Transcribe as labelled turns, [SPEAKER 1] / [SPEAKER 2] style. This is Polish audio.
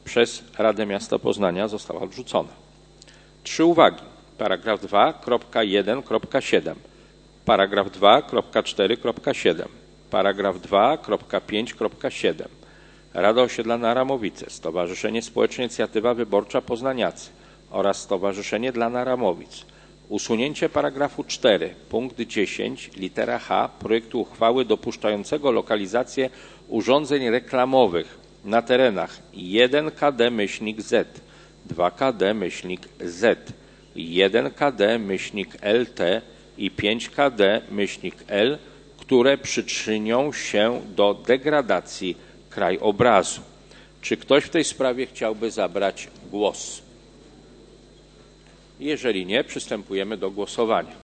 [SPEAKER 1] przez Radę Miasta Poznania została odrzucona. 3 uwagi. Paragraf 2.1.7, paragraf 2.4.7, paragraf 2.5.7. Rada Osiedlana Ramowice, Stowarzyszenie Społeczne Inicjatywa Wyborcza Poznaniacy oraz Stowarzyszenie dla Ramowic. Usunięcie paragrafu 4, punkt 10, litera H projektu uchwały dopuszczającego lokalizację urządzeń reklamowych na terenach 1KD-Z, 2KD-Z, 1KD-LT i 5KD-L, które przyczynią się do degradacji krajobrazu. Czy ktoś w tej sprawie chciałby zabrać głos? Jeżeli nie, przystępujemy do głosowania.